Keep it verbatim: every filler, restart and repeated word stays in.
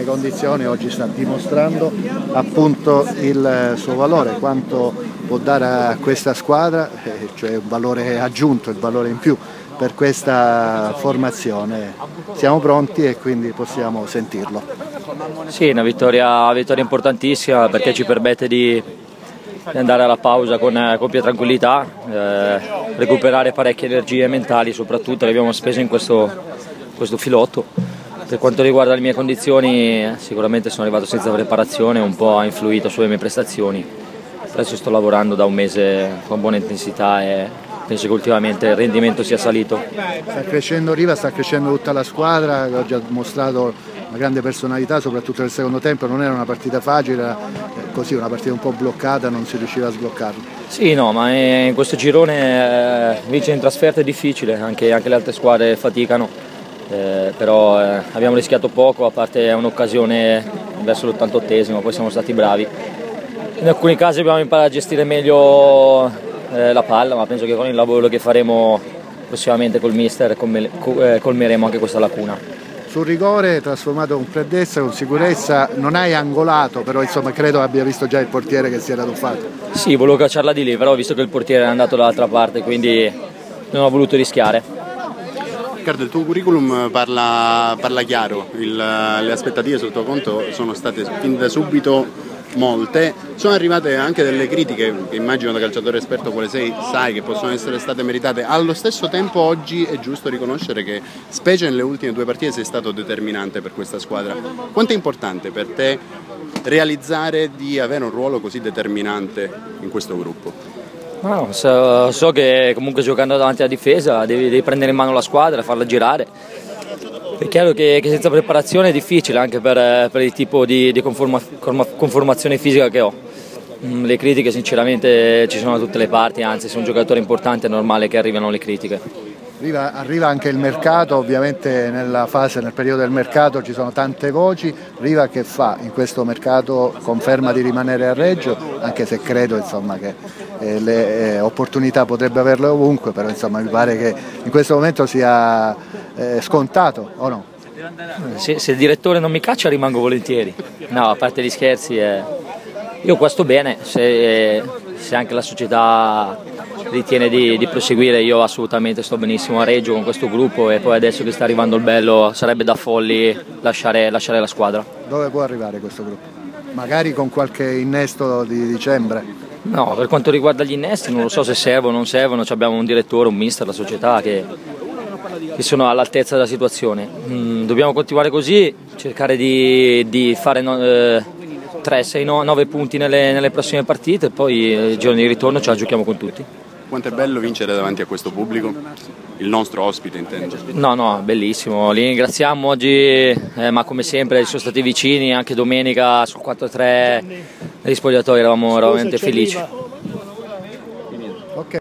condizioni oggi sta dimostrando appunto il suo valore, quanto può dare a questa squadra, cioè un valore aggiunto, il valore in più per questa formazione. Siamo pronti e quindi possiamo sentirlo. Sì, una vittoria, vittoria importantissima perché ci permette di andare alla pausa con, con più tranquillità, eh, recuperare parecchie energie mentali, soprattutto le abbiamo spese in questo, questo filotto. Per quanto riguarda le mie condizioni, sicuramente sono arrivato senza preparazione, un po' ha influito sulle mie prestazioni. Adesso sto lavorando da un mese con buona intensità e penso che ultimamente il rendimento sia salito. Sta crescendo Riva, sta crescendo tutta la squadra, che oggi ha mostrato una grande personalità, soprattutto nel secondo tempo. Non era una partita facile, era così una partita un po' bloccata, non si riusciva a sbloccarla. Sì, no, ma in questo girone eh, vincere in trasferta è difficile, anche, anche le altre squadre faticano, eh, però eh, abbiamo rischiato poco, a parte un'occasione verso l'ottantottesimo, poi siamo stati bravi. In alcuni casi abbiamo imparato a gestire meglio eh, la palla, ma penso che con il lavoro che faremo prossimamente col mister colmeremo anche questa lacuna. Sul rigore trasformato con freddezza, con sicurezza, non hai angolato, però insomma credo abbia visto già il portiere che si era tuffato. Sì, volevo cacciarla di lì, però ho visto che il portiere è andato dall'altra parte, quindi non ho voluto rischiare. Riccardo, il tuo curriculum parla, parla chiaro, il, le aspettative sul tuo conto sono state fin da subito molte, sono arrivate anche delle critiche che immagino da calciatore esperto quale sei sai che possono essere state meritate. Allo stesso tempo oggi è giusto riconoscere che specie nelle ultime due partite sei stato determinante per questa squadra. Quanto è importante per te realizzare di avere un ruolo così determinante in questo gruppo? No, so, so che comunque giocando davanti alla difesa devi, devi prendere in mano la squadra, farla girare. È chiaro che, che senza preparazione è difficile anche per, per il tipo di, di conforma, conformazione fisica che ho. Le critiche sinceramente ci sono da tutte le parti, anzi se un giocatore importante è normale che arrivino le critiche. Arriva, arriva anche il mercato, ovviamente nella fase, nel periodo del mercato ci sono tante voci. Riva che fa in questo mercato? Conferma di rimanere a Reggio, anche se credo insomma, che eh, le eh, opportunità potrebbe averle ovunque, però insomma, mi pare che in questo momento sia eh, scontato, o no? Se, se il direttore non mi caccia rimango volentieri. No, a parte gli scherzi, eh, io qua sto bene, se, se anche la società ritiene di, di proseguire io assolutamente sto benissimo a Reggio con questo gruppo e poi adesso che sta arrivando il bello sarebbe da folli lasciare, lasciare la squadra. Dove può arrivare questo gruppo? Magari con qualche innesto di dicembre? No, per quanto riguarda gli innesti non lo so se servono o non servono, abbiamo un direttore, un mister, la società che, che sono all'altezza della situazione. Mm, dobbiamo continuare così, cercare di, di fare no, eh, tre, sei, nove punti nelle, nelle prossime partite e poi il giorno di ritorno ce la giochiamo con tutti. Quanto è bello vincere davanti a questo pubblico? Il nostro ospite intendo. No, no, bellissimo, li ringraziamo oggi, eh, ma come sempre sono stati vicini, anche domenica sul quattro tre negli spogliatoi eravamo veramente felici.